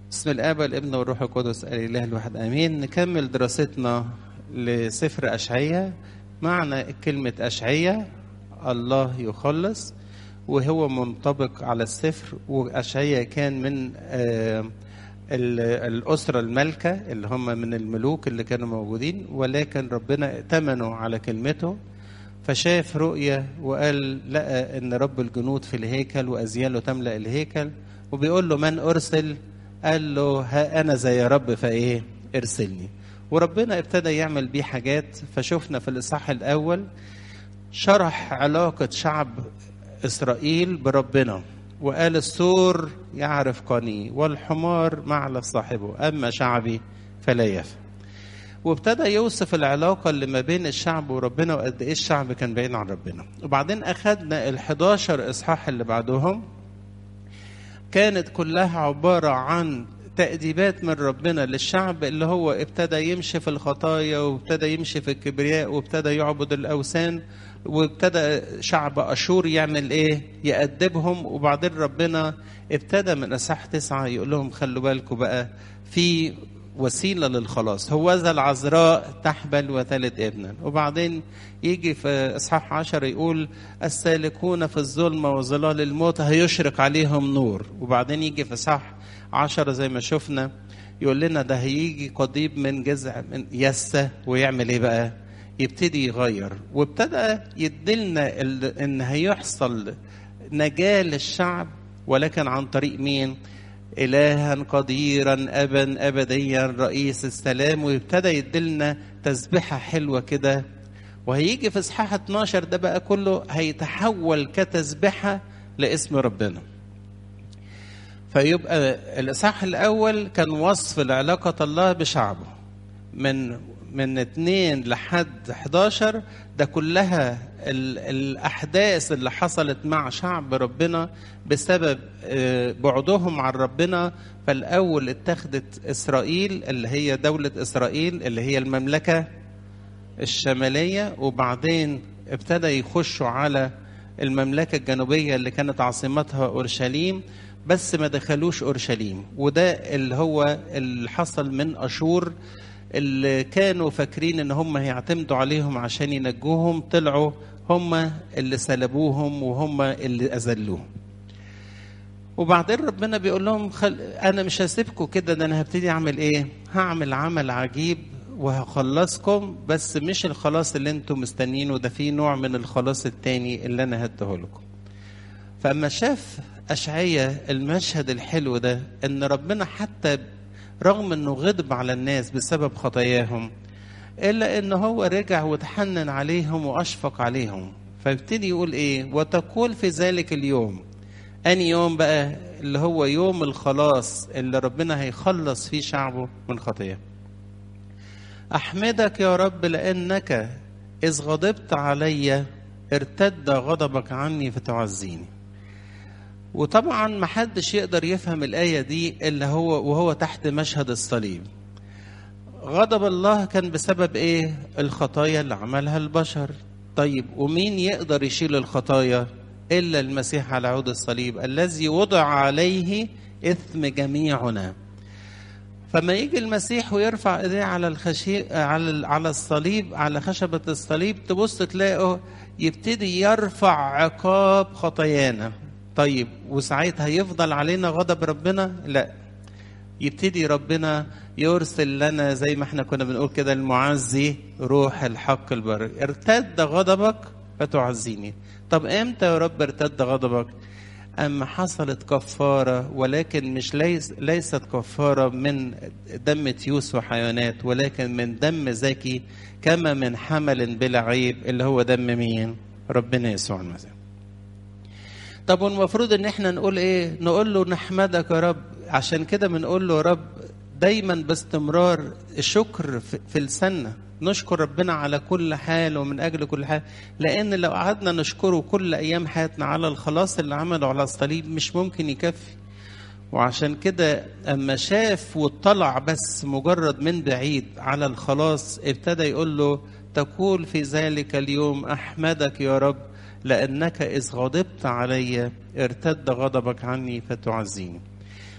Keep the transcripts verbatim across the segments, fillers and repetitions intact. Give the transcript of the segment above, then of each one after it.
بسم الآب والابن والروح القدس الإله الواحد آمين. نكمل دراستنا لسفر أشعية. معنى كلمة أشعية الله يخلص، وهو منطبق على السفر. وأشعية كان من آه الأسرة الملكة اللي هم من الملوك اللي كانوا موجودين، ولكن ربنا ائتمنوا على كلمته، فشاف رؤية وقال لقى ان رب الجنود في الهيكل وأزياله تملأ الهيكل، وبيقول له من أرسل؟ قال له ها أنا زي رب فإيه ارسلني. وربنا ابتدى يعمل بيه حاجات. فشوفنا في الإصحاح الأول شرح علاقة شعب إسرائيل بربنا، وقال السور يعرف قني والحمار معلف صاحبه، أما شعبي فلا يفهم. وابتدى يوصف العلاقة اللي ما بين الشعب وربنا وقد ايه الشعب كان بعيد عن ربنا. وبعدين أخدنا الحداشر إصحاح اللي بعدهم كانت كلها عبارة عن تأديبات من ربنا للشعب اللي هو ابتدى يمشي في الخطايا وابتدى يمشي في الكبرياء وابتدى يعبد الأوثان، وابتدى شعب أشور يعمل ايه؟ يأدبهم. وبعدين ربنا ابتدى من إصحاح تسعة يقول لهم خلوا بالكم بقى في وسيلة للخلاص، هوذا العذراء تحبل وتلد ابنا. وبعدين يجي في إصحاح عشر يقول السالكون في الظلمة وظلال الموت هيشرق عليهم نور. وبعدين يجي في إصحاح عشر زي ما شفنا يقول لنا ده هيجي قضيب من جذع من يسة ويعمل ايه بقى؟ يبتدي يغير. وابتدى يدلنا ان هيحصل نجاة للشعب، ولكن عن طريق مين؟ إلها قديرا أبا أبديا رئيس السلام. ويبتدى يدلنا تسبيحة حلوة كده. وهيجي في إصحاح اتناشر ده بقى كله هيتحول كتسبيحة لاسم ربنا. فيبقى الإصحاح الأول كان وصف لعلاقة الله بشعبه من من اتنين لحد حداشر، ده كلها الأحداث اللي حصلت مع شعب ربنا بسبب بعدهم عن ربنا. فالأول اتخذت إسرائيل اللي هي دولة إسرائيل اللي هي المملكة الشمالية، وبعدين ابتدى يخشوا على المملكة الجنوبية اللي كانت عاصمتها أورشليم، بس ما دخلوش أورشليم. وده اللي هو اللي حصل من أشور اللي كانوا فاكرين ان هم هيعتمدوا عليهم عشان ينجوهم، طلعوا هم اللي سلبوهم وهم اللي اذلوهم. وبعدين ربنا بيقول لهم خل... انا مش هسيبكم كده، ده انا هبتدي اعمل ايه؟ هعمل عمل عجيب وهخلصكم، بس مش الخلاص اللي انتم مستنيينه، ده في نوع من الخلاص التاني اللي انا هديه لكم. فاما شاف أشعية المشهد الحلو ده ان ربنا حتى رغم انه غضب على الناس بسبب خطاياهم، الا انه هو رجع وتحنن عليهم واشفق عليهم. فابتدي يقول ايه؟ وتقول في ذلك اليوم. اني يوم بقى؟ اللي هو يوم الخلاص اللي ربنا هيخلص فيه شعبه من خطاياه. احمدك يا رب لانك اذ غضبت علي ارتد غضبك عني فتعزيني. وطبعا ما حدش يقدر يفهم الآية دي إلا هو وهو تحت مشهد الصليب. غضب الله كان بسبب إيه؟ الخطايا اللي عملها البشر. طيب ومين يقدر يشيل الخطايا إلا المسيح على عود الصليب الذي وضع عليه إثم جميعنا. فما يجي المسيح ويرفع ايديه على الخشي على على الصليب، على خشبة الصليب، تبص تلاقه يبتدي يرفع عقاب خطايانا. طيب وساعتها يفضل علينا غضب ربنا؟ لا، يبتدي ربنا يرسل لنا زي ما احنا كنا بنقول كده المعزي روح الحق البر. ارتد غضبك فتعزيني. طب امتى يا رب ارتد غضبك؟ اما حصلت كفارة، ولكن مش ليس ليست كفارة من دم تيوس وحيوانات، ولكن من دم زكي كما من حمل بلا عيب، اللي هو دم مين؟ ربنا يسوع المسيح. طب والمفروض ان احنا نقول ايه؟ نقول له نحمدك يا رب. عشان كده بنقول له يا رب دايما باستمرار الشكر في لساننا، نشكر ربنا على كل حال ومن اجل كل حال، لان لو قعدنا نشكره كل ايام حياتنا على الخلاص اللي عمله على الصليب مش ممكن يكفي. وعشان كده اما شاف واطلع بس مجرد من بعيد على الخلاص، ابتدى يقول له تقول في ذلك اليوم احمدك يا رب لأنك إذ غضبت علي ارتد غضبك عني فتعزيني.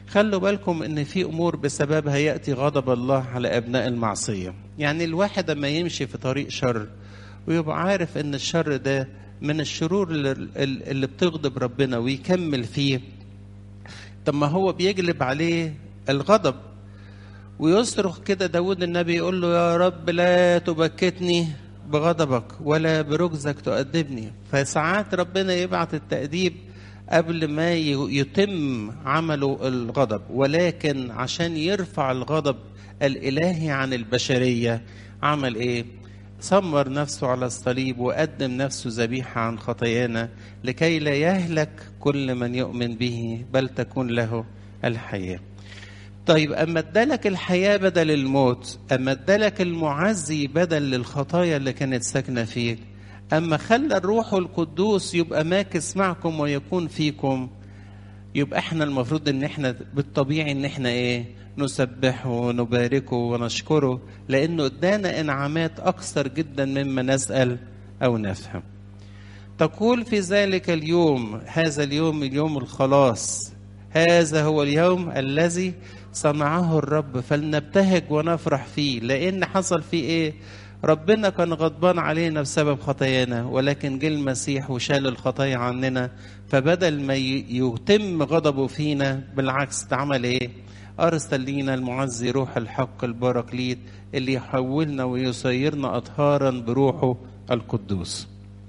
خلوا بالكم ان في امور بسببها يأتي غضب الله على ابناء المعصية. يعني الواحد لما يمشي في طريق شر ويبقى عارف ان الشر ده من الشرور اللي, اللي بتغضب ربنا ويكمل فيه، طب ما هو بيجلب عليه الغضب. ويصرخ كده داود النبي يقول له يا رب لا تبكتني بغضبك ولا برجزك تؤدبني. فساعات ربنا يبعت التأديب قبل ما يتم عمله الغضب، ولكن عشان يرفع الغضب الإلهي عن البشرية عمل إيه؟ سمر نفسه على الصليب وقدم نفسه ذبيحة عن خطايانا لكي لا يهلك كل من يؤمن به بل تكون له الحياة. طيب أما ادالك الحياة بدل الموت، أما ادالك المعزي بدل للخطايا اللي كانت ساكنة فيك، أما خلى الروح القدوس يبقى ماكس معكم ويكون فيكم، يبقى احنا المفروض ان احنا بالطبيعي ان احنا ايه؟ نسبحه ونباركه ونشكره، لانه ادانا انعامات اكثر جدا مما نسأل او نفهم. تقول في ذلك اليوم، هذا اليوم اليوم الخلاص، هذا هو اليوم الذي صنعه الرب فلنبتهج ونفرح فيه. لان حصل فيه ايه؟ ربنا كان غضبان علينا بسبب خطايانا، ولكن جه المسيح وشال الخطايا عننا، فبدل ما يتم غضبه فينا بالعكس عمل ايه؟ ارسل لينا المعزي روح الحق البراكليت اللي يحولنا ويصيرنا اطهارا بروحه القدوس.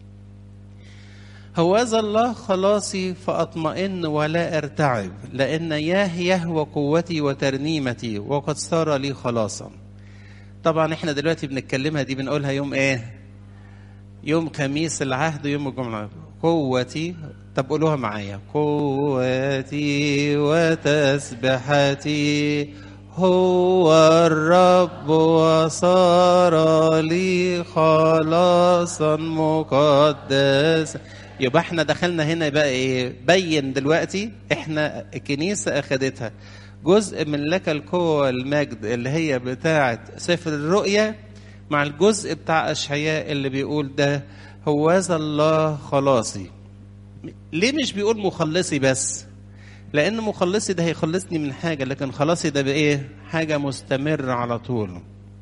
هوذا الله خلاصي فاطمئن ولا ارتعب، لان ياه يهوى قوتي وترنيمتي وقد صار لي خلاصا. طبعا احنا دلوقتي بنتكلمها دي بنقولها يوم ايه؟ يوم خميس العهد ويوم الجمعة. قوتي، طب قولوها معايا، قوتي وتسبحتي هو الرب وصار لي خلاصا مقدسا. يبقى احنا دخلنا هنا بقى ايه؟ بين دلوقتي احنا الكنيسة اخدتها جزء من لك القوة والمجد اللي هي بتاعة سفر الرؤيا مع الجزء بتاع أشعياء اللي بيقول ده هوذا الله خلاصي. ليه مش بيقول مخلصي بس؟ لأن مخلصي ده هيخلصني من حاجة، لكن خلاصي ده بإيه؟ حاجة مستمرة على طول.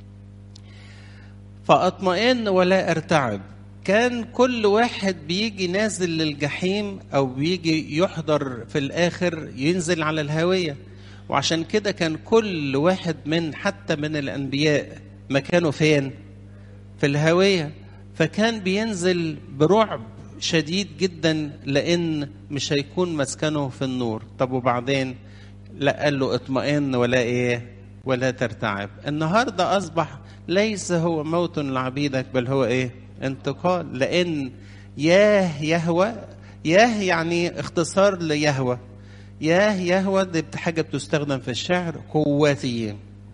فأطمئن ولا أرتعب. كان كل واحد بيجي نازل للجحيم أو بيجي يحضر في الآخر ينزل على الهوية، وعشان كده كان كل واحد من حتى من الأنبياء مكانه فين؟ في الهوية. فكان بينزل برعب شديد جدا لأن مش هيكون مسكنه في النور. طب وبعدين؟ لا، قال له اطمئن ولا ايه؟ ولا ترتعب. النهاردة أصبح ليس هو موت لعبيدك بل هو ايه؟ انتقال. لأن ياه يهوى، ياه يعني اختصار ليهوى، ياه يهوى دي حاجة بتستخدم في الشعر. قوتي،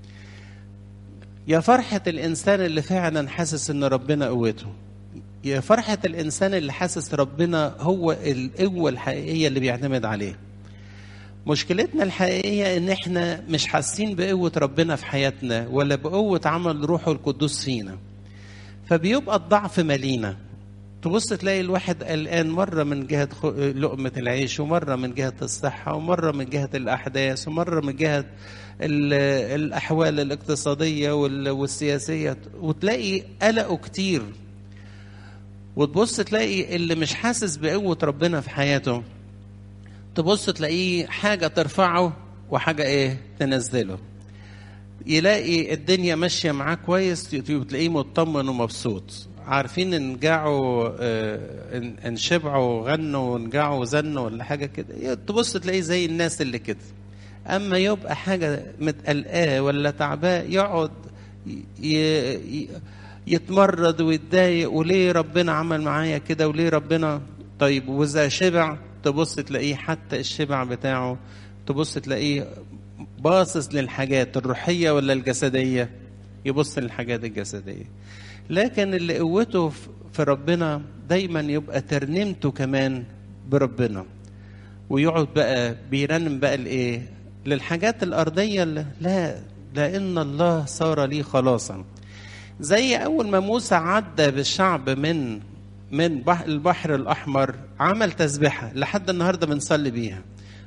يا فرحة الإنسان اللي فعلا حاسس إن ربنا قوته، يا فرحة الإنسان اللي حاسس ربنا هو القوة الحقيقية اللي بيعتمد عليه. مشكلتنا الحقيقية إن إحنا مش حاسين بقوة ربنا في حياتنا ولا بقوة عمل روحه القدوس فينا، فبيبقى الضعف مالينا. تبص تلاقي الواحد قلقان مرة من جهة لقمة العيش، ومرة من جهة الصحة، ومرة من جهة الأحداث، ومرة من جهة الأحوال الاقتصادية والسياسية، وتلاقي قلقه كتير. وتبص تلاقي اللي مش حاسس بقوة ربنا في حياته، تبص تلاقيه حاجة ترفعه وحاجة ايه؟ تنزله. يلاقي الدنيا ماشية معاه كويس تلاقيه مطمن ومبسوط. عارفين ان جاعوا ان شبعوا غنوا ونجاعوا زنوا ولا حاجة كده، تبص تلاقيه زي الناس اللي كده. اما يبقى حاجة متقلقاه ولا تعباه يقعد يتمرد ويتضايق، وليه ربنا عمل معايا كده، وليه ربنا. طيب واذا شبع تبص تلاقيه حتى الشبع بتاعه تبص تلاقيه باصص للحاجات الروحية ولا الجسدية؟ يبص للحاجات الجسدية. لكن اللي قوته في ربنا دايما يبقى ترنمته كمان بربنا، ويقعد بقى بيرنم بقى الايه؟ للحاجات الأرضية. لا، لأن الله صار لي خلاصا. زي أول ما موسى عدى بالشعب من من البحر الأحمر عمل تسبيحة لحد النهاردة بنصلي بيها.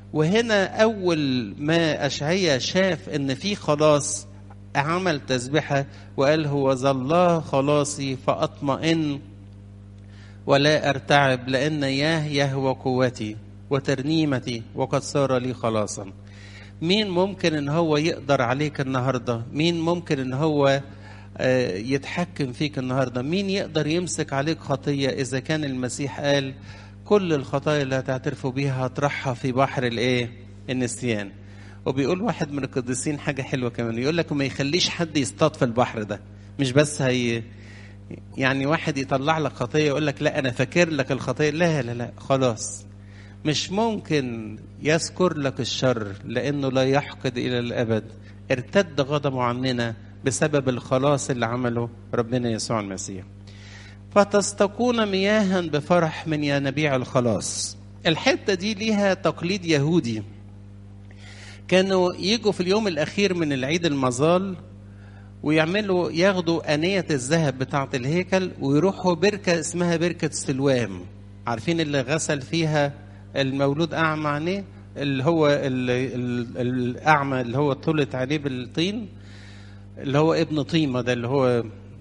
وهنا أول ما أشعيا شاف إن في خلاص عمل تسبحة وقال هو ذا الله خلاصي فأطمئن ولا أرتعب، لأن ياه يهوى قوتي وترنيمتي وقد صار لي خلاصا. مين ممكن إن هو يقدر عليك النهاردة؟ مين ممكن إن هو يتحكم فيك النهاردة؟ مين يقدر يمسك عليك خطية إذا كان المسيح قال كل الخطايا اللي هتعترفوا بيها هطرحها في بحر الايه؟ النسيان. وبيقول واحد من القديسين حاجة حلوة كمان، يقول لك ما يخليش حد يصطاد في البحر ده. مش بس هي يعني واحد يطلع لك خطية يقول لك لا أنا فاكر لك الخطية، لا لا لا خلاص مش ممكن يذكر لك الشر، لأنه لا يحقد إلى الأبد. ارتد غضبه عننا بسبب الخلاص اللي عمله ربنا يسوع المسيح. فتستقون مياها بفرح من ينابيع الخلاص. الحتة دي ليها تقليد يهودي، كانوا يجوا في اليوم الأخير من العيد المظال ويعملوا ياخدوا آنية الذهب بتاعة الهيكل ويروحوا بركة اسمها بركة سلوام. عارفين اللي غسل فيها المولود أعمى عينيه، اللي هو ال ال الأعمى اللي هو طلت عينيه بالطين، اللي هو ابن طيمة ده اللي هو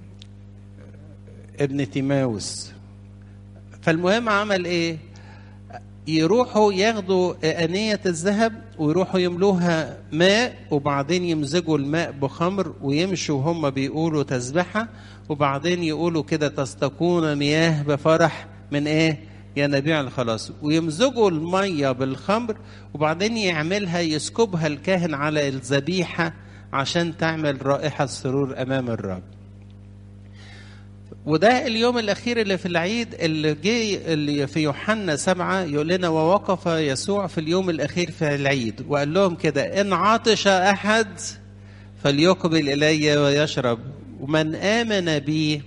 ابن تيماوس. فالمهم عمل ايه؟ يروحوا ياخدوا آنية الذهب ويروحوا يملوها ماء، وبعدين يمزجوا الماء بخمر ويمشوا هم بيقولوا تسبحة، وبعدين يقولوا كده تستقون مياه بفرح من ايه؟ ينابيع الخلاص. ويمزجوا المية بالخمر وبعدين يعملها يسكبها الكاهن على الذبيحة عشان تعمل رائحة سرور أمام الرب. وده اليوم الأخير اللي في العيد اللي جاي اللي في يوحنا سبعة يقول لنا ووقف يسوع في اليوم الأخير في العيد وقال لهم كده إن عطش أحد فليقبل إلي ويشرب، ومن آمن بي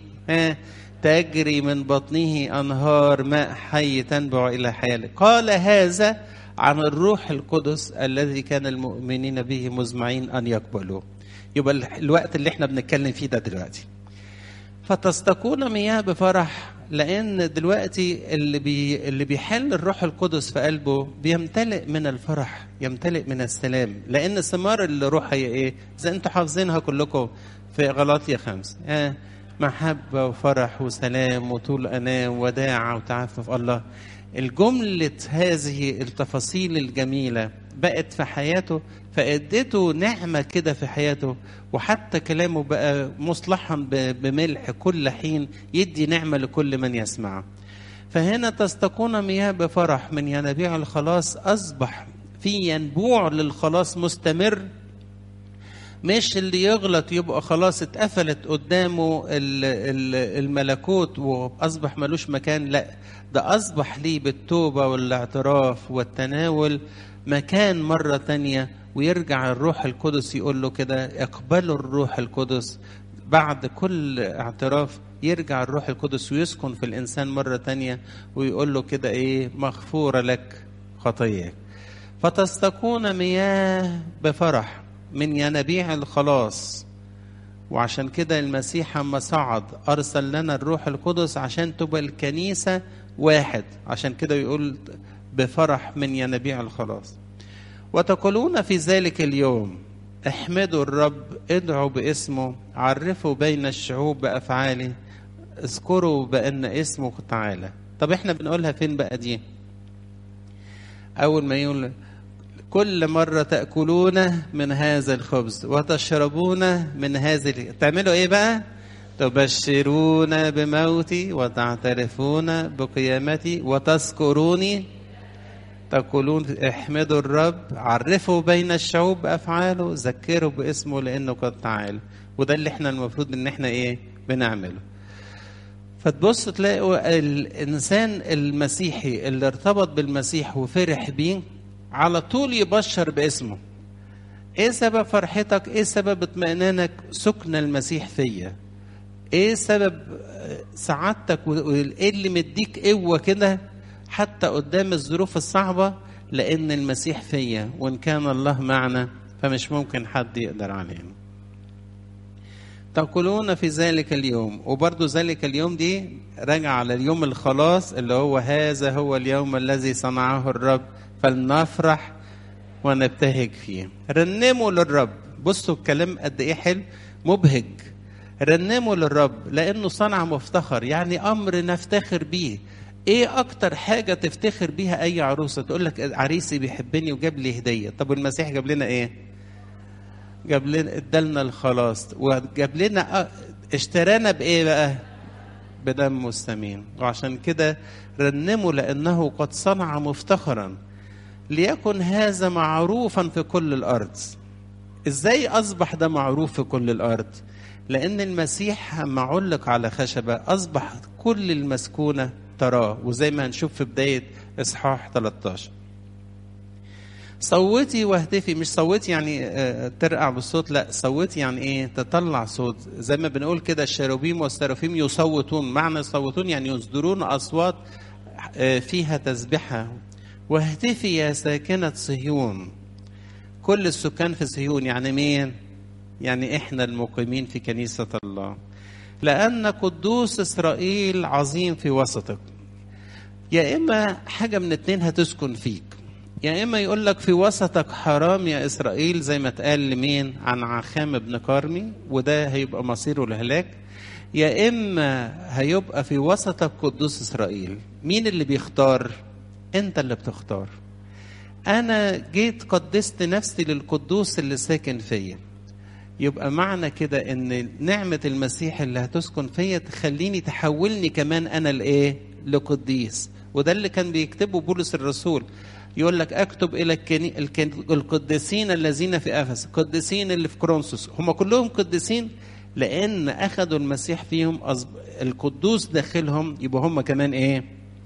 تجري من بطنه أنهار ماء حي تنبع إلى حياة. قال هذا عن الروح القدس الذي كان المؤمنين به مزمعين أن يقبلوا. يبقى الوقت اللي احنا بنتكلم فيه ده دلوقتي. فتستقون مياه بفرح، لأن دلوقتي اللي بي اللي بيحل الروح القدس في قلبه بيمتلئ من الفرح، يمتلئ من السلام، لأن ثمار الروح هي إيه؟ زي أنتوا حافظينها كلكم في غلاطية خمسة، آه محبة وفرح وسلام وطول أنام وداعة وتعفف. الله، الجملة هذه التفاصيل الجميلة بقت في حياته فأدته نعمة كده في حياته، وحتى كلامه بقى مصلحا بملح كل حين يدي نعمة لكل من يسمع. فهنا تستقون مياه بفرح من ينابيع الخلاص، أصبح في ينبوع للخلاص مستمر، مش اللي يغلط يبقى خلاص اتقفلت قدامه الملكوت وأصبح ملوش مكان. لا، ده أصبح ليه بالتوبة والاعتراف والتناول مكان مرة تانية، ويرجع الروح القدس يقول له كده اقبلوا الروح القدس. بعد كل اعتراف يرجع الروح القدس ويسكن في الإنسان مرة تانية ويقول له كده ايه؟ مغفورة لك خطاياك. فتستقون مياه بفرح من ينابيع الخلاص. وعشان كده المسيح لما صعد أرسل لنا الروح القدس عشان تبقى الكنيسة واحد، عشان كده يقول بفرح من ينابيع الخلاص. وتقولون في ذلك اليوم احمدوا الرب، ادعوا باسمه، عرفوا بين الشعوب بأفعاله، اذكروا بأن اسمه تعالى. طب احنا بنقولها فين بقى دي؟ أول ما يقول كل مرة تأكلون من هذا الخبز وتشربون من هذه، تعملوا ايه بقى؟ تبشرون بموتي وتعترفون بقيامتي وتذكروني. تقولون احمدوا الرب، عرفوا بين الشعوب بأفعاله، ذكروا باسمه لأنه قد تعالى. وده اللي احنا المفروض ان احنا ايه بنعمله. فتبص تلاقوا الإنسان المسيحي اللي ارتبط بالمسيح وفرح بيه على طول يبشر باسمه. ايه سبب فرحتك؟ ايه سبب اطمئنانك؟ سكن المسيح فيا. ايه سبب سعادتك وايه اللي مديك قوة كده حتى قدام الظروف الصعبة؟ لأن المسيح فيا، وإن كان الله معنا فمش ممكن حد يقدر علينا. تأكلون في ذلك اليوم، وبرضو ذلك اليوم دي راجع على اليوم الخلاص اللي هو هذا هو اليوم الذي صنعه الرب فلنفرح ونبتهج فيه. رنموا للرب. بصوا الكلام قد ايه حلو مبهج. رنموا للرب لانه صنع مفتخر، يعني امر نفتخر بيه. ايه اكتر حاجه تفتخر بيها اي عروسه؟ تقول لك عريسي بيحبني وجاب لي هديه. طب المسيح جاب لنا ايه؟ جاب لنا ادالنا الخلاص، وجاب لنا اشترانا بايه بقى؟ بدم الثمين. وعشان كده رنموا لانه قد صنع مفتخرا ليكن هذا معروفا في كل الارض. ازاي اصبح ده معروف في كل الارض؟ لان المسيح لما علق على خشبه اصبح كل المسكونه تراه، وزي ما هنشوف في بدايه اصحاح ثلاثة عشر. صوتي واهتفي، مش صوتي يعني ترقع بالصوت، لا صوتي يعني ايه؟ تطلع صوت. زي ما بنقول كده الشيروبيم والسرافيم يصوتون. معنى يصوتون يعني يصدرون اصوات فيها تسبحه. واهتفي يا ساكنه صهيون. كل السكان في صهيون يعني مين؟ يعني احنا المقيمين في كنيسه الله. لان قدوس اسرائيل عظيم في وسطك. يا اما حاجه من اتنين هتسكن فيك، يا اما يقول لك في وسطك حرام يا اسرائيل، زي ما اتقال لمين؟ عن عخام بن كارمي، وده هيبقى مصيره الهلاك. يا اما هيبقى في وسطك قدوس اسرائيل. مين اللي بيختار؟ انت اللي بتختار. انا جيت قدست نفسي للقدوس اللي ساكن فيا. يبقى معنى كده ان نعمه المسيح اللي هتسكن فيا تخليني تحولني كمان انا لايه؟ لقديس. وده اللي كان بيكتبه بولس الرسول، يقول لك اكتب الى القديسين الذين في افسس. قديسين اللي في كورنثوس هم كلهم قديسين لان اخذوا المسيح فيهم، القدوس داخلهم، يبقى هم كمان ايه؟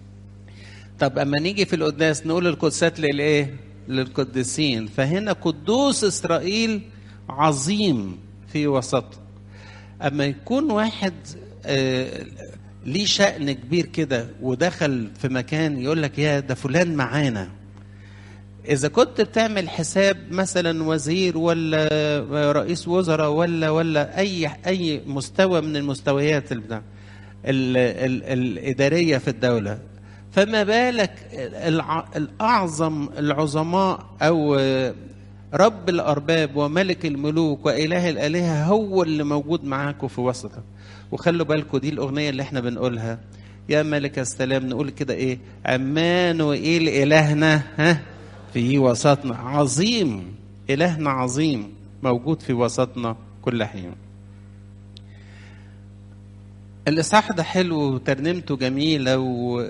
طب اما نيجي في القداس نقول القدسات للايه؟ للقديسين. فهنا قدوس اسرائيل عظيم في وسط. اما يكون واحد آه ليه شأن كبير كده ودخل في مكان يقول لك يا ده فلان معانا. إذا كنت بتعمل حساب مثلا وزير ولا رئيس وزراء ولا ولا أي أي مستوى من المستويات البتاع ال ال الإدارية في الدولة، فما بالك الأعظم العظماء أو رب الأرباب وملك الملوك وإله الآلهة هو اللي موجود معاكم في وسطك. وخلوا بالكم دي الأغنية اللي احنا بنقولها يا ملك السلام، نقول كده ايه؟ عمانوئيل إلهنا ها في وسطنا. عظيم، إلهنا عظيم موجود في وسطنا كل حين. الإصحاح ده حلو وترنيمته جميلة، و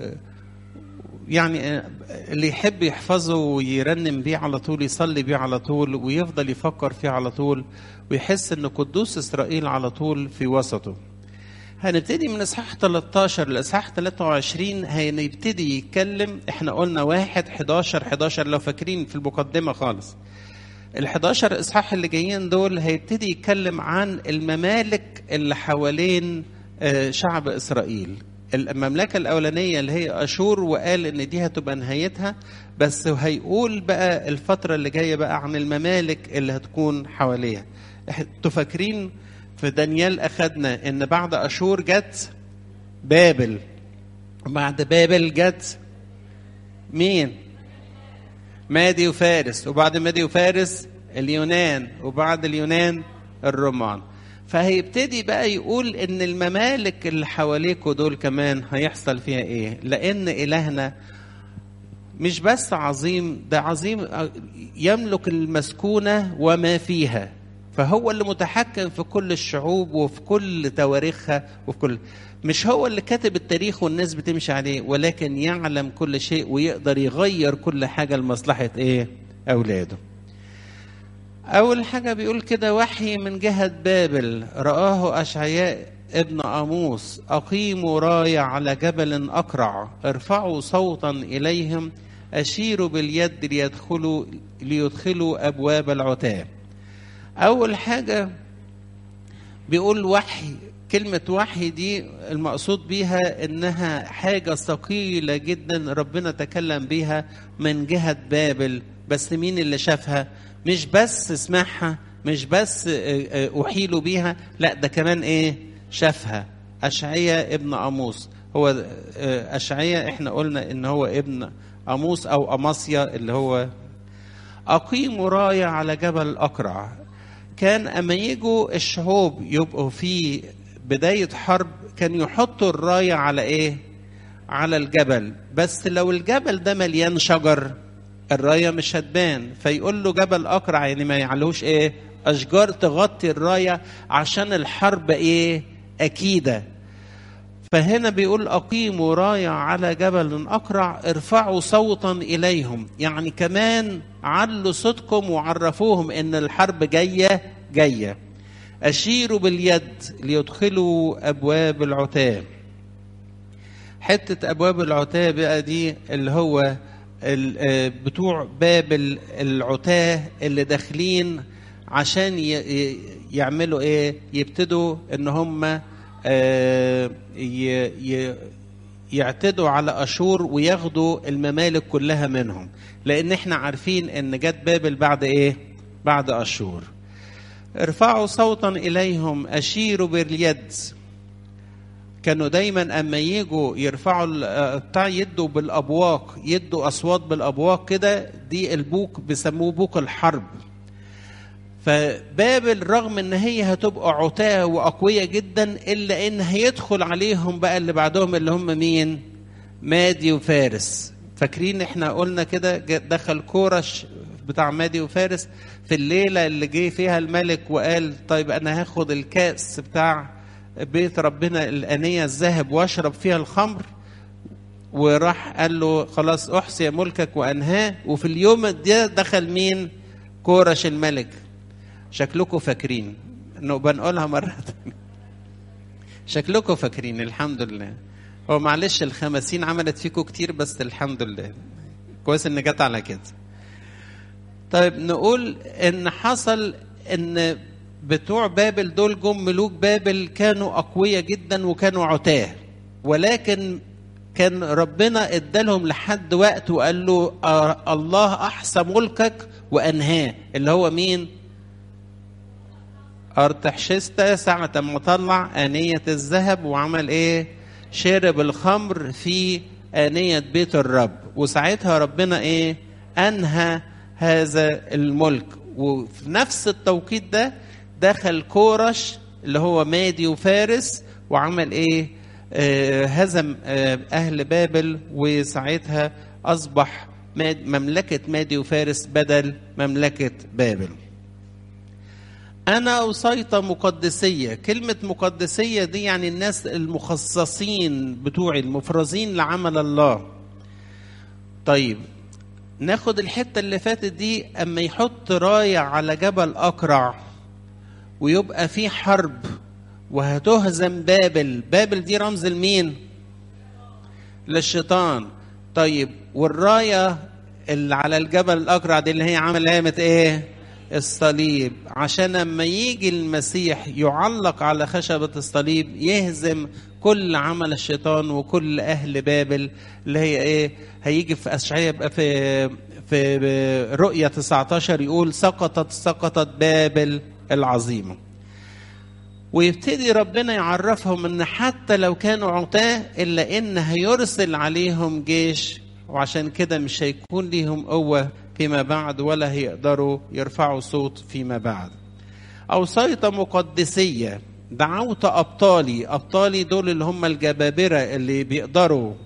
يعني اللي يحب يحفظه ويرنم بيه على طول، يصلي بيه على طول ويفضل يفكر فيه على طول، ويحس ان قدوس اسرائيل على طول في وسطه. هنبتدي من اصحاح ثلاثة عشر لاصحاح ثلاثة وعشرين. هنبتدي يتكلم، احنا قلنا واحد حداشر حداشر لو فاكرين في المقدمة خالص. الحداشر اصحاح اللي جايين دول هيبتدي يتكلم عن الممالك اللي حوالين شعب اسرائيل. المملكة الأولانية اللي هي أشور، وقال إن دي هتبقى نهايتها، بس هيقول بقى الفترة اللي جاية بقى عن الممالك اللي هتكون حواليها. تفكرين في دانيال أخدنا إن بعد أشور جت بابل، وبعد بابل جت مين؟ مادي وفارس، وبعد مادي وفارس اليونان، وبعد اليونان الرومان. فهيبتدي بقى يقول ان الممالك اللي حواليكوا دول كمان هيحصل فيها ايه، لان الهنا مش بس عظيم، ده عظيم يملك المسكونة وما فيها. فهو اللي متحكم في كل الشعوب وفي كل تواريخها وفي كل، مش هو اللي كاتب التاريخ والناس بتمشي عليه، ولكن يعلم كل شيء ويقدر يغير كل حاجة لمصلحة ايه؟ اولاده. أول حاجة بيقول كده وحي من جهة بابل رآه أشعياء ابن آموس. أقيموا راية على جبل أقرع، ارفعوا صوتا إليهم، أشيروا باليد ليدخلوا ليدخلوا أبواب العتاب. أول حاجة بيقول وحي. كلمة وحي دي المقصود بيها إنها حاجة ثقيلة جدا ربنا تكلم بيها من جهة بابل. بس مين اللي شافها؟ مش بس سمعها، مش بس أحيلوا بيها، لا ده كمان ايه؟ شافها. أشعياء ابن آموس. هو أشعياء احنا قلنا ان هو ابن آموس او أماسيا اللي هو أقيموا راية على جبل أقرع. كان أما يجوا الشعوب يبقوا في بداية حرب كان يحطوا الراية على إيه؟ على الجبل. بس لو الجبل ده مليان شجر الراية مش هتبان، فيقول له جبل أقرع يعني ما يعلوش إيه؟ أشجار تغطي الراية عشان الحرب إيه؟ أكيدة. فهنا بيقول أقيموا راية على جبل أقرع، ارفعوا صوتا إليهم، يعني كمان علوا صوتكم وعرفوهم إن الحرب جاية جاية. أشيروا باليد ليدخلوا أبواب العتاب. حتة أبواب العتاب بقى دي اللي هو بتوع باب العتاه اللي داخلين عشان يعملوا إيه؟ يبتدوا إن هم يعتدوا على أشور وياخدوا الممالك كلها منهم، لأن احنا عارفين إن جت بابل بعد إيه؟ بعد أشور. ارفعوا صوتا إليهم، أشيروا باليد. كانوا دايما أما يجوا يرفعوا بتاع يدوا بالأبواق، يدوا أصوات بالأبواق كده، دي البوق بيسموه بوق الحرب. فبابل رغم ان هي هتبقى عتاه وأقوية جدا إلا إن هيدخل عليهم بقى اللي بعدهم اللي هم مين؟ مادي وفارس. فاكرين احنا قلنا كده دخل كورش بتاع مادي وفارس في الليلة اللي جه فيها الملك وقال طيب أنا هاخد الكأس بتاع بيت ربنا الآنية الذهب واشرب فيها الخمر، وراح قال له خلاص أحصي ملكك وأنهاه. وفي اليوم ده دخل مين؟ كورش الملك. شكلكم فاكرين انه بنقولها مرة تانية. شكلكم فاكرين الحمد لله. هو معلش الخمسين عملت فيكم كتير بس الحمد لله كويس ان جت على كده. طيب نقول ان حصل ان بتوع بابل دول جم ملوك بابل كانوا أقوياء جدا وكانوا عتاه، ولكن كان ربنا ادالهم لحد وقت وقال له الله أحصى ملكك وأنهاه، اللي هو مين؟ أرتحشستا. ساعة ما طلع آنية الذهب وعمل إيه؟ شرب الخمر في آنية بيت الرب، وساعتها ربنا إيه؟ أنهى هذا الملك. وفي نفس التوقيت ده دخل كورش اللي هو مادي وفارس وعمل إيه؟ آه هزم آه أهل بابل، وساعتها أصبح مملكة مادي وفارس بدل مملكة بابل. أنا أوصيت مقدسية. كلمة مقدسية دي يعني الناس المخصصين بتوعي المفرزين لعمل الله. طيب ناخد الحتة اللي فاتت دي، أما يحط راية على جبل أقرع ويبقى في حرب وهتهزم بابل. بابل دي رمز لمين؟ للشيطان. طيب والراية اللي على الجبل الأقرع دي اللي هي عمل علامة إيه؟ الصليب، عشان لما يجي المسيح يعلق على خشبة الصليب يهزم كل عمل الشيطان وكل أهل بابل اللي هي إيه؟ هيجي في أشعياء يبقى في في رؤية تسعة عشر يقول سقطت سقطت بابل العظيمة. ويبتدي ربنا يعرفهم إن حتى لو كانوا عتاه إلا إن هيرسل عليهم جيش، وعشان كده مش هيكون ليهم قوة فيما بعد ولا هيقدروا يرفعوا صوت فيما بعد. أوصيت مقدسية، دعوت أبطالي. أبطالي دول اللي هم الجبابرة اللي بيقدروا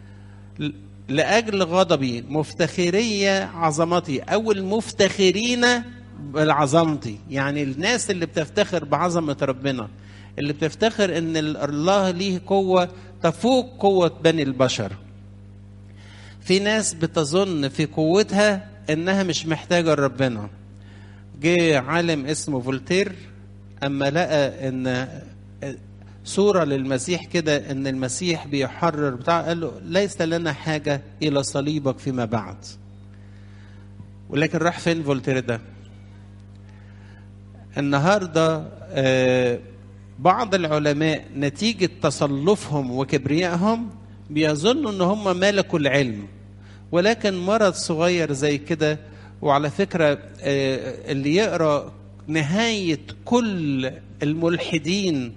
لأجل غضبي، مفتخرية عظمتي أو المفتخرين بالعظمتي، يعني الناس اللي بتفتخر بعظمة ربنا، اللي بتفتخر إن الله ليه قوة تفوق قوة بني البشر. في ناس بتظن في قوتها إنها مش محتاجة ربنا. جه عالم اسمه فولتير أما لقى إن صورة للمسيح كده إن المسيح بيحرر بتاع، قال له ليس لنا حاجة إلى صليبك فيما بعد. ولكن راح فين فولتير ده؟ النهاردة بعض العلماء نتيجة تصلفهم وكبريائهم بيظنوا إن هم ملكوا العلم، ولكن مرض صغير زي كده. وعلى فكرة اللي يقرأ نهاية كل الملحدين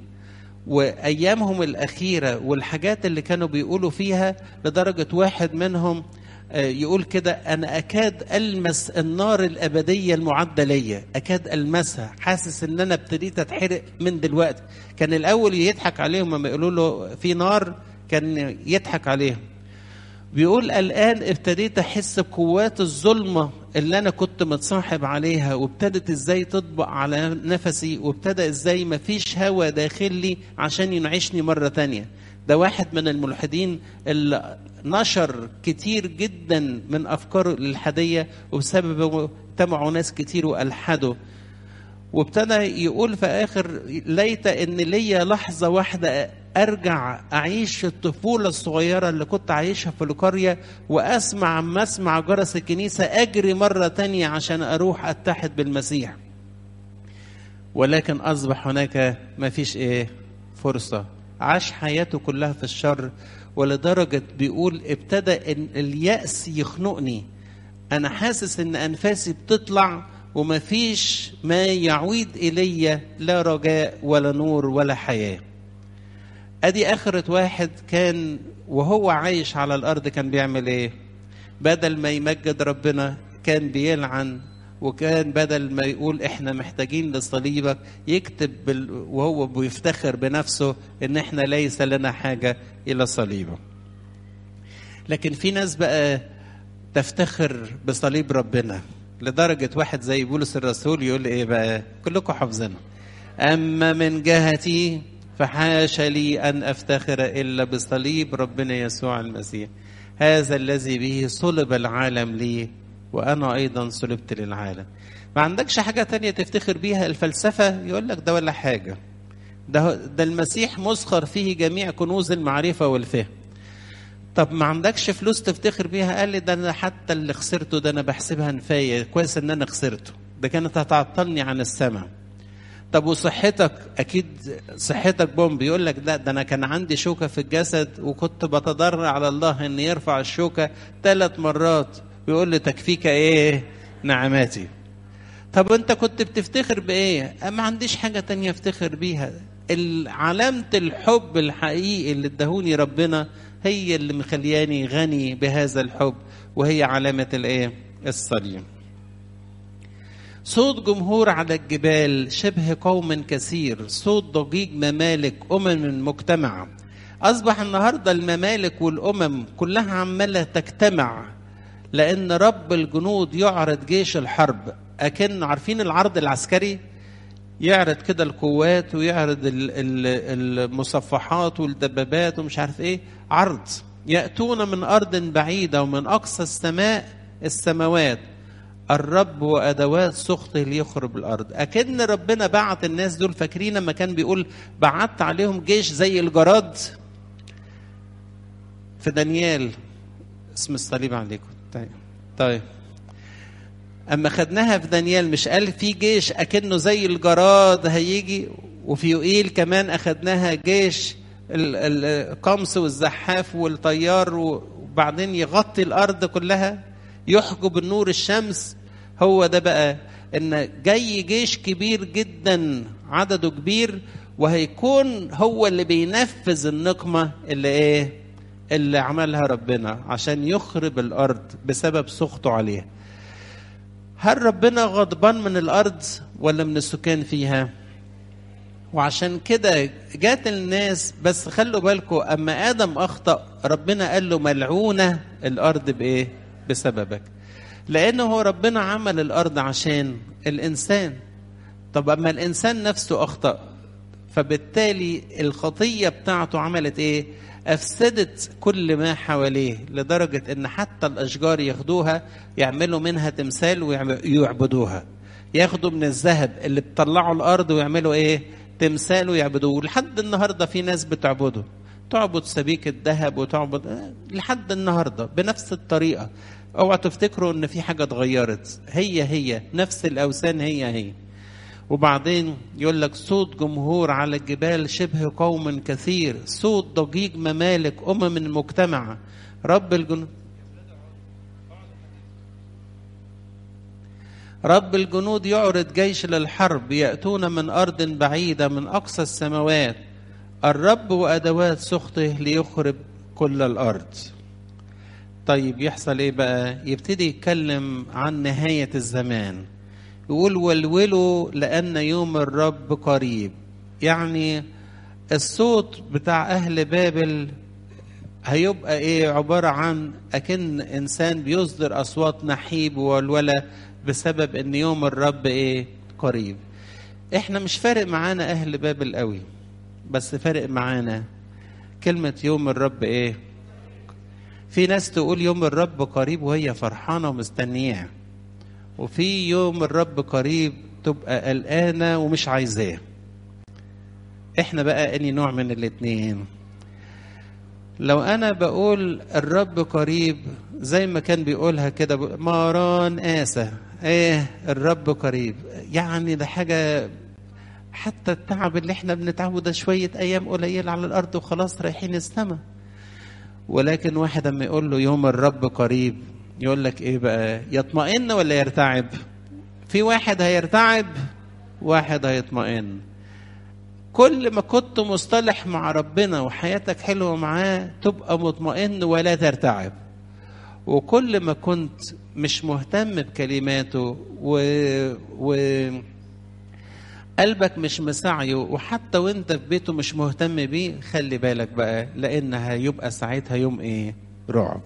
وأيامهم الأخيرة والحاجات اللي كانوا بيقولوا فيها، لدرجة واحد منهم يقول كده أنا أكاد ألمس النار الأبدية المعدة ليا، أكاد ألمسها، حاسس إن أنا ابتديت أتحرق من دلوقتي. كان الأول يضحك عليهم لما يقولوا له في نار، كان يضحك عليهم. بيقول الآن ابتديت أحس بقوات الظلمة اللي أنا كنت متصاحب عليها، وابتدت إزاي تطبق على نفسي، وابتدى إزاي مفيش هوا داخلي عشان ينعشني مرة تانية. ده واحد من الملحدين اللي نشر كتير جدا من أفكاره الإلحادية، وبسببه تبعوا ناس كتير وألحدوا. وابتدى يقول في آخر ليت إن ليا لحظة واحدة أرجع أعيش في الطفولة الصغيرة اللي كنت عايشها في القرية، وأسمع ما أسمع جرس الكنيسة أجري مرة تانية عشان أروح أتحد بالمسيح. ولكن أصبح هناك ما فيش إيه فرصة. عاش حياته كلها في الشر، ولدرجة بيقول ابتدى إن اليأس يخنقني، أنا حاسس إن أنفاسي بتطلع وما فيش ما يعود إلي، لا رجاء ولا نور ولا حياة. أدي آخرة واحد كان وهو عايش على الأرض كان بيعمل إيه؟ بدل ما يمجد ربنا كان بيلعن، وكان بدل ما يقول إحنا محتاجين لصليبك يكتب بال... وهو بيفتخر بنفسه إن إحنا ليس لنا حاجة إلى صليبه. لكن في ناس بقى تفتخر بصليب ربنا، لدرجة واحد زي بولس الرسول يقول إيه بقى؟ كلكم حافظينه: أما من جهتي فحاش لي أن أفتخر إلا بصليب ربنا يسوع المسيح، هذا الذي به صلب العالم لي وأنا أيضا صلبت للعالم. ما عندكش حاجة تانية تفتخر بيها؟ الفلسفة يقول لك ده ولا حاجة، ده, ده المسيح مسخر فيه جميع كنوز المعرفة والفهم. طب ما عندكش فلوس تفتخر بيها؟ قال لي ده أنا حتى اللي خسرته ده أنا بحسبها نفاية، كويس إن أنا خسرته، ده كانت هتعطلني عن السماء. طب وصحتك؟ أكيد صحتك بومب. يقول لك ده ده أنا كان عندي شوكة في الجسد وكنت بتضرع على الله إن يرفع الشوكة ثلاث مرات، ويقول لي تكفيك إيه نعماتي. طب أنت كنت بتفتخر بإيه؟ ما عنديش حاجة تانية أفتخر بيها. علامة الحب الحقيقي اللي ادهوني ربنا هي اللي مخلياني غني بهذا الحب، وهي علامة الإيه؟ الصليب. صوت جمهور على الجبال شبه قوم كثير، صوت ضجيج ممالك أمم مجتمعة. أصبح النهاردة الممالك والأمم كلها عمالة تجتمع، لأن رب الجنود يعرض جيش الحرب. أكن عارفين العرض العسكري، يعرض كده القوات ويعرض المصفحات والدبابات ومش عارف ايه، عرض. يأتون من أرض بعيدة ومن أقصى السماء السماوات، الرب وأدوات سخطه ليخرب الأرض. أكن ربنا بعت الناس دول. فاكرين لما كان بيقول بعت عليهم جيش زي الجراد في دانيال؟ اسم الصليب عليكم. طيب طيب أما خدناها في دانيال مش قال في جيش أكنه زي الجراد هيجي؟ وفي يوئيل كمان أخدناها جيش القمص والزحاف والطيار، وبعدين يغطي الأرض كلها، يحجب النور الشمس. هو ده بقى إن جاي جيش كبير جدا عدده كبير، وهيكون هو اللي بينفذ النقمة اللي إيه اللي عملها ربنا عشان يخرب الأرض بسبب سخطه عليها. هل ربنا غضبان من الأرض ولا من السكان فيها؟ وعشان كده جات الناس، بس خلوا بالكم أما آدم أخطأ ربنا قال له ملعونة الأرض بإيه؟ بسببك. لأنه هو ربنا عمل الأرض عشان الإنسان. طب أما الإنسان نفسه أخطأ، فبالتالي الخطية بتاعته عملت إيه؟ أفسدت كل ما حواليه، لدرجة إن حتى الأشجار ياخدوها يعملوا منها تمثال ويعبدوها. ياخدوا من الذهب اللي بتطلعوا الأرض ويعملوا إيه؟ تمثال ويعبدوه. لحد النهاردة في ناس بتعبده، تعبد سبيك الذهب وتعبد لحد النهاردة بنفس الطريقة. اوعى تفتكروا إن في حاجة اتغيرت، هي هي نفس الأوثان هي هي. وبعدين يقول لك صوت جمهور على الجبال شبه قوم كثير، صوت ضجيج ممالك أمم مجتمعة. رب الجنود رب الجنود يعرض جيش للحرب، يأتون من أرض بعيدة من أقصى السماوات، الرب وأدوات سخطه ليخرب كل الأرض. طيب يحصل ايه بقى؟ يبتدي يتكلم عن نهاية الزمان، يقول ولولوا لأن يوم الرب قريب. يعني الصوت بتاع أهل بابل هيبقى ايه؟ عبارة عن أكن إنسان بيصدر أصوات نحيب وولولة بسبب إن يوم الرب ايه؟ قريب. احنا مش فارق معانا أهل بابل قوي، بس فارق معانا كلمة يوم الرب ايه؟ في ناس تقول يوم الرب قريب وهي فرحانة ومستنياه، وفي يوم الرب قريب تبقى قلقانة ومش عايزاه. احنا بقى اني نوع من الاتنين؟ لو انا بقول الرب قريب زي ما كان بيقولها كده ماران آسى، ايه الرب قريب، يعني ده حاجة، حتى التعب اللي احنا بنتعبه ده شوية ايام قليلة على الارض وخلاص رايحين السما. ولكن واحد اما يقول له يوم الرب قريب، يقول لك ايه بقى؟ يطمئن ولا يرتعب؟ في واحد هيرتعب، واحد هيطمئن. كل ما كنت مصطلح مع ربنا وحياتك حلوة معاه تبقى مطمئن ولا ترتعب، وكل ما كنت مش مهتم بكلماته و... و... قلبك مش مساعيه، وحتى وانت في بيته مش مهتم بيه، خلي بالك بقى، لان هيبقى ساعتها يوم ايه؟ رعب.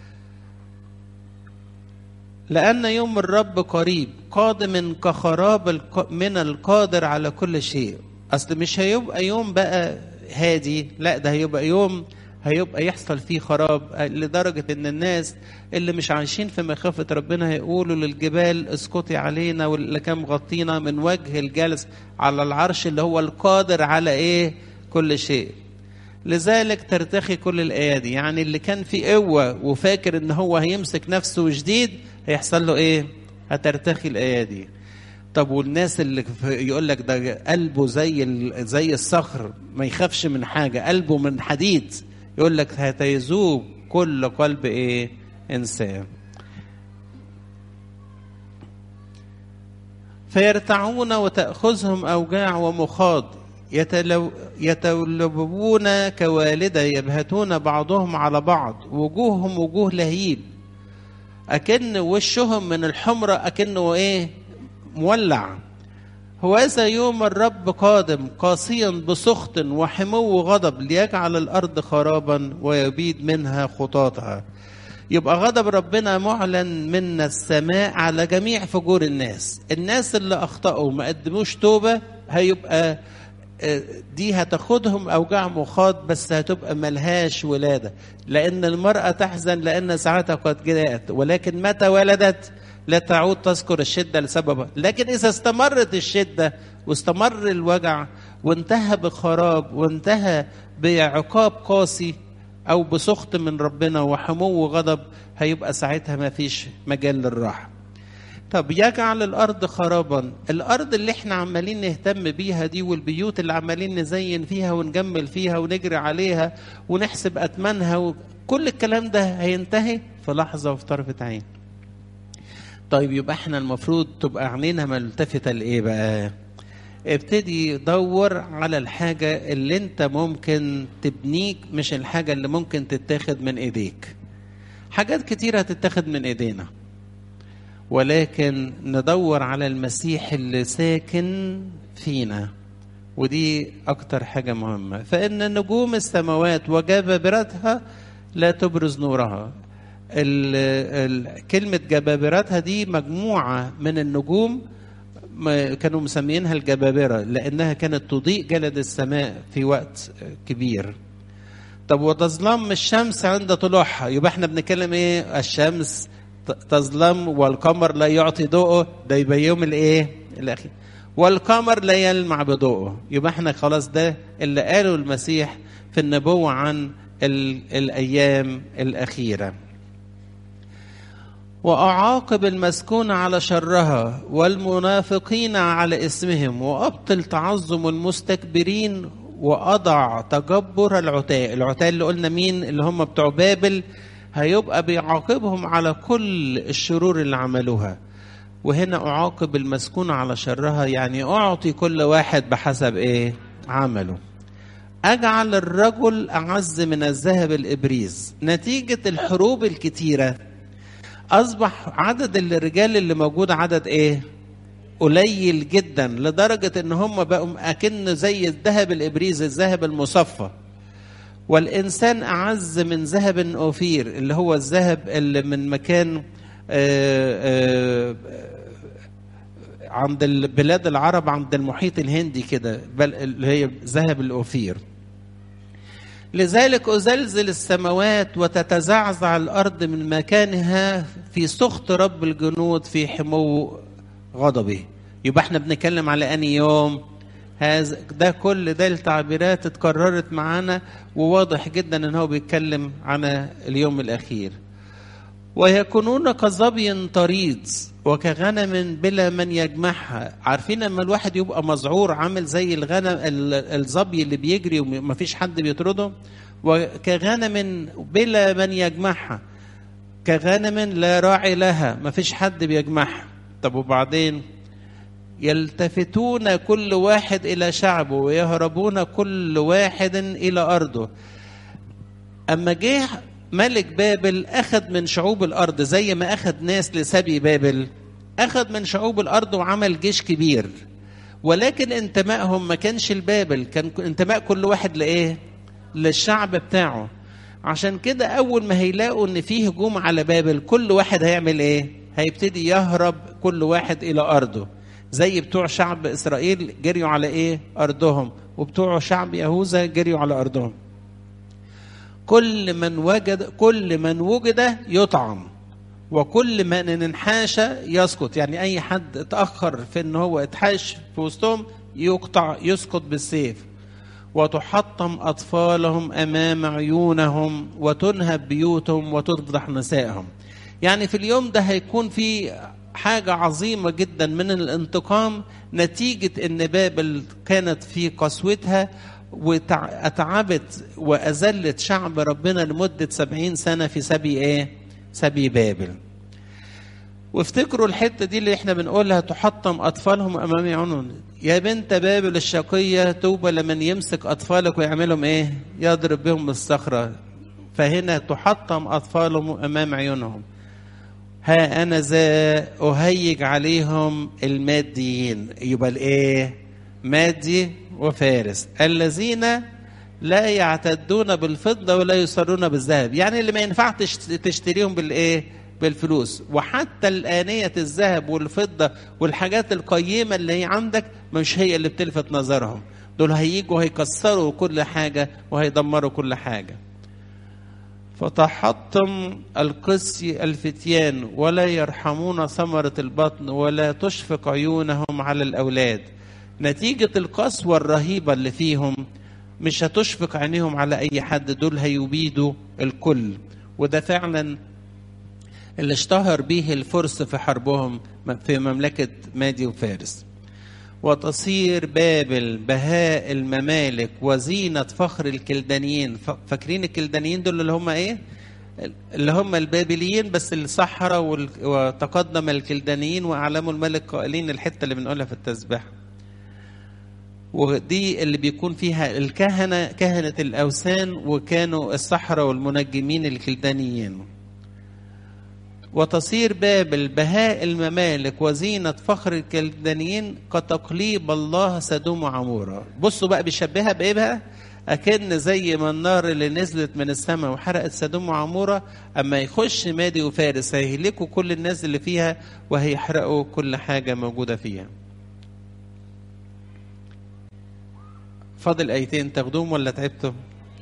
لأن يوم الرب قريب قادم كخراب الق... من القادر على كل شيء. أصل مش هيبقى يوم بقى هادي، لا ده هيبقى يوم هيبقى يحصل فيه خراب، لدرجة إن الناس اللي مش عايشين في مخافة ربنا هيقولوا للجبال اسقطي علينا، واللي كان مغطينا من وجه الجالس على العرش اللي هو القادر على إيه؟ كل شيء. لذلك ترتخي كل الأيادي. يعني اللي كان فيه قوة وفاكر إن هو هيمسك نفسه جديد هيحصل له إيه؟ هترتخي الأيادي. طب والناس اللي يقول لك ده قلبه زي زي الصخر ما يخافش من حاجة، قلبه من حديد، يقول لك هتيذوب كل قلب إيه؟ إنسان. فيرتعون وتأخذهم أوجاع ومخاض، يتلو يتلببون كوالدة، يبهتون بعضهم على بعض، وجوههم وجوه لهيب، أكن وشهم من الحمرة أكنه إيه؟ مولع. هوذا يوم الرب قادم قاسيا بسخط وحمو غضب، ليجعل الأرض خرابا ويبيد منها خطاطها. يبقى غضب ربنا معلن من السماء على جميع فجور الناس. الناس اللي أخطأوا ما قدموش توبة هيبقى دي هتاخدهم أوجاع مخاض، بس هتبقى ملهاش ولادة، لأن المرأة تحزن لأن ساعتها قد جاءت، ولكن متى ولدت لا تعود تذكر الشدة لسببها. لكن إذا استمرت الشدة واستمر الوجع وانتهى بخراب وانتهى بعقاب قاسي أو بسخط من ربنا وحمو غضب، هيبقى ساعتها ما فيش مجال للراحة. طب يجعل الأرض خرابا، الأرض اللي احنا عمالين نهتم بيها دي، والبيوت اللي عمالين نزين فيها ونجمل فيها ونجري عليها ونحسب أتمنها، وكل الكلام ده هينتهي في لحظة وفي طرفة عين. طيب يبقى احنا المفروض تبقى عينينا ملتفتة لإيه بقى؟ ابتدي دور على الحاجة اللي انت ممكن تبنيك، مش الحاجة اللي ممكن تتاخد من ايديك. حاجات كتيرة هتتاخد من ايدينا، ولكن ندور على المسيح اللي ساكن فينا، ودي اكتر حاجة مهمة. فإن نجوم السماوات وجبابرتها لا تبرز نورها. ال ال كلمة جبابرتها دي مجموعة من النجوم كانوا مسمينها الجبابرة، لأنها كانت تضيء جلد السماء في وقت كبير. طب وتظلم الشمس عند طلوعها، يبقى احنا بنتكلم ايه؟ الشمس تظلم والقمر لا يعطي ضوءه، ده يبقى يوم الايه؟ الاخير. والقمر لا يلمع بضوءه، يبقى احنا خلاص ده اللي قاله المسيح في النبوة عن الايام الاخيرة. وأعاقب المسكون على شرها والمنافقين على اسمهم، وأبطل تعظم المستكبرين، وأضع تجبر العتاة. العتاة اللي قلنا مين؟ اللي هم بتوع بابل. هيبقى بيعاقبهم على كل الشرور اللي عملوها. وهنا أعاقب المسكون على شرها، يعني أعطي كل واحد بحسب إيه؟ عمله. أجعل الرجل أعز من الذهب الإبريز. نتيجة الحروب الكتيرة أصبح عدد الرجال اللي موجود عدد إيه؟ قليل جدا، لدرجة إن هم بقوا أكن زي الذهب الإبريز، الذهب المصفى. والإنسان أعز من ذهب أوفير، اللي هو الذهب اللي من مكان آآ آآ عند البلاد العرب، عند المحيط الهندي كده، اللي هي ذهب الأوفير. لذلك أزلزل السماوات وتتزعزع الأرض من مكانها في سخط رب الجنود في حمو غضبه. يبقى احنا بنتكلم على أني يوم هذا، ده كل ده التعبيرات اتكررت معانا، وواضح جدا ان هو بيتكلم عن اليوم الأخير. ويكونون كظبي طريد وكغنم بلا من يجمعها. عارفين لما الواحد يبقى مذعور عامل زي الغنم الظبي اللي بيجري ومفيش حد بيطرده، وكغنم بلا من يجمعها، كغنم لا راعي لها، مفيش حد بيجمعها. طب وبعدين يلتفتون كل واحد إلى شعبه ويهربون كل واحد إلى أرضه. أما جه ملك بابل أخذ من شعوب الأرض، زي ما أخذ ناس لسبي بابل، أخذ من شعوب الأرض وعمل جيش كبير، ولكن انتمائهم ما كانش لبابل، كان انتماء كل واحد لإيه؟ للشعب بتاعه. عشان كده أول ما هيلاقوا إن فيه هجوم على بابل، كل واحد هيعمل إيه؟ هيبتدي يهرب كل واحد إلى أرضه. زي بتوع شعب إسرائيل جريوا على إيه؟ أرضهم، وبتوع شعب يهوذا جريوا على أرضهم. كل من وجد كل من وجد يطعم، وكل من انحاش يسقط. يعني أي حد اتأخر في إن هو اتحاش في وسطهم يقطع، يسقط بالسيف. وتحطم أطفالهم أمام عيونهم وتنهب بيوتهم وتفضح نسائهم. يعني في اليوم ده هيكون في حاجة عظيمة جدا من الانتقام، نتيجة ان بابل كانت في قسوتها واتعبت وأذلت شعب ربنا لمدة سبعين سنة في سبي ايه؟ سبي بابل. وافتكروا الحتة دي اللي احنا بنقولها، تحطم أطفالهم أمام عيونهم. يا بنت بابل الشقية، توبة لمن يمسك أطفالك ويعملهم ايه؟ يضرب بهم بالصخرة. فهنا تحطم أطفالهم أمام عيونهم. ها أنا ذا أهيج عليهم الماديين. يبقى الإيه؟ مادي وفارس، الذين لا يعتدون بالفضة ولا يصرون بالذهب. يعني اللي ما ينفعش تشتريهم بالإيه؟ بالفلوس. وحتى الآنية الذهب والفضة والحاجات القيمة اللي هي عندك مش هي اللي بتلفت نظرهم. دول هييجوا هيكسروا كل حاجة وهيدمروا كل حاجة. فتحطم القسي الفتيان ولا يرحمون ثمرة البطن ولا تشفق عيونهم على الأولاد. نتيجة القسوة الرهيبة اللي فيهم مش هتشفق عينيهم على أي حد، دول هيبيدوا الكل. وده فعلا اللي اشتهر به الفرس في حربهم في مملكة مادي وفارس. وتصير بابل بهاء الممالك وزينة فخر الكلدانيين. فاكرين الكلدانيين دول اللي هم ايه؟ اللي هم البابليين، بس الصحراء. وتقدم الكلدانيين واعلموا الملك قائلين، الحتة اللي بنقولها في التسبيح. ودي اللي بيكون فيها الكهنة، كهنة الأوثان، وكانوا الصحراء والمنجمين الكلدانيين. وتصير بابل بهاء الممالك وزينة فخر الكلدانيين كتقليب الله سدوم وعمورة. بصوا بقى بيشبهها بإيه بقى؟ أكن زي ما النار اللي نزلت من السماء وحرقت سدوم وعمورة، أما يخش مادي وفارس هيهلكوا كل الناس اللي فيها وهيحرقوا كل حاجة موجودة فيها. فاضل آيتين تاخدوهم ولا تعبتم؟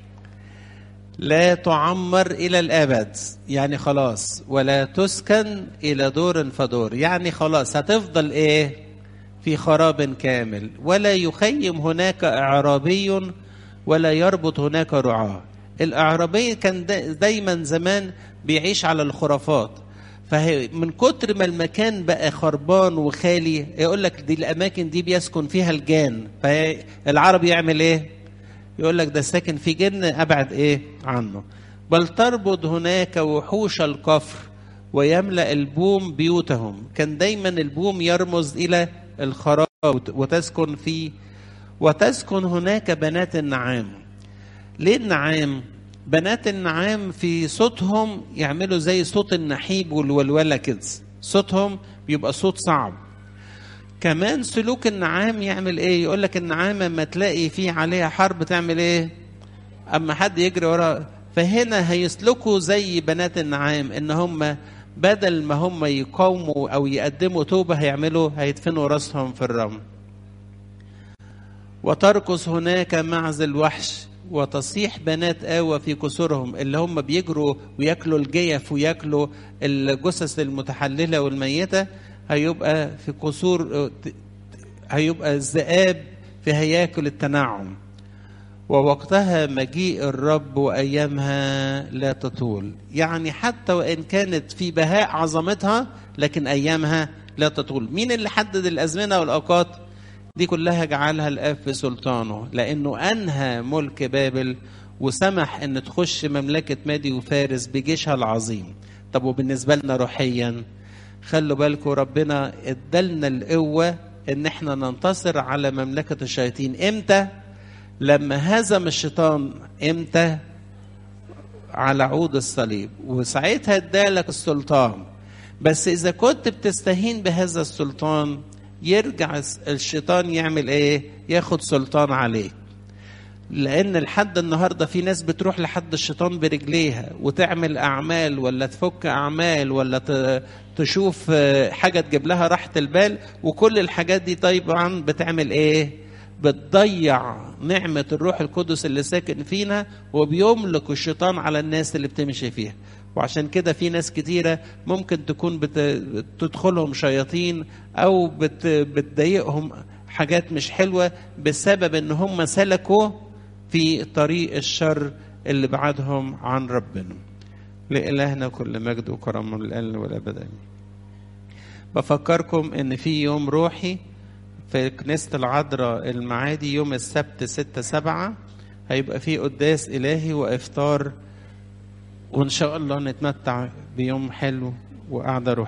لا تعمر إلى الأبد، يعني خلاص. ولا تسكن إلى دور فدور، يعني خلاص هتفضل إيه؟ في خراب كامل. ولا يخيم هناك إعرابي ولا يربط هناك رعاة. الإعرابي كان دايما زمان بيعيش على الخرافات، فمن كتر ما المكان بقى خربان وخالي يقول لك دي الأماكن دي بيسكن فيها الجان، فالعربي يعمل إيه؟ يقول لك ده ساكن في جن، أبعد إيه عنه. بل تربض هناك وحوش الكفر ويملأ البوم بيوتهم. كان دايما البوم يرمز إلى الخراب. وتسكن في وتسكن هناك بنات النعام. ليه النعام؟ بنات النعام في صوتهم يعملوا زي صوت النحيب والولولة كده، صوتهم بيبقى صوت صعب. كمان سلوك النعام يعمل ايه؟ يقول لك النعام لما تلاقي فيه عليها حرب تعمل ايه؟ اما حد يجري ورا. فهنا هيسلكوا زي بنات النعام، ان هم بدل ما هم يقاوموا او يقدموا توبة هيعملوا هيدفنوا راسهم في الرمل. وترقص هناك معز الوحش وتصيح بنات آوى في كسورهم، اللي هم بيجروا وياكلوا الجيف وياكلوا الجثث المتحللة والميتة، هيبقى في كسور، هيبقى الذئاب في هياكل التنعم. ووقتها مجيء الرب وأيامها لا تطول. يعني حتى وإن كانت في بهاء عظمتها لكن أيامها لا تطول. مين اللي حدد الأزمنة والأوقات؟ دي كلها جعلها الآب في سلطانه، لأنه أنهى ملك بابل وسمح أن تخش مملكة مادي وفارس بجيشها العظيم. طب وبالنسبة لنا روحيا، خلوا بالكم ربنا ادالنا القوة ان احنا ننتصر على مملكة الشياطين. امتى؟ لما هزم الشيطان. امتى؟ على عود الصليب، وساعتها ادالك السلطان. بس اذا كنت بتستهين بهذا السلطان يرجع الشيطان يعمل ايه؟ ياخد سلطان عليك. لان لحد النهارده في ناس بتروح لحد الشيطان برجليها وتعمل اعمال ولا تفك اعمال ولا تشوف حاجه تجيب لها راحه البال، وكل الحاجات دي طبعا بتعمل ايه؟ بتضيع نعمه الروح القدس اللي ساكن فينا، وبيملك الشيطان على الناس اللي بتمشي فيها. وعشان كده في ناس كتيرة ممكن تكون بتدخلهم شياطين أو بت بتضايقهم حاجات مش حلوة بسبب ان هم سلكوا في طريق الشر اللي بعدهم عن ربنا. لإلهنا كل مجد وكرم من الآن والأبد. بفكركم ان في يوم روحي في كنيسة العذراء المعادي يوم السبت ستة سبعة هيبقى فيه قداس إلهي وإفطار، وإن شاء الله نتمتع بيوم حلو وقعدة روحية.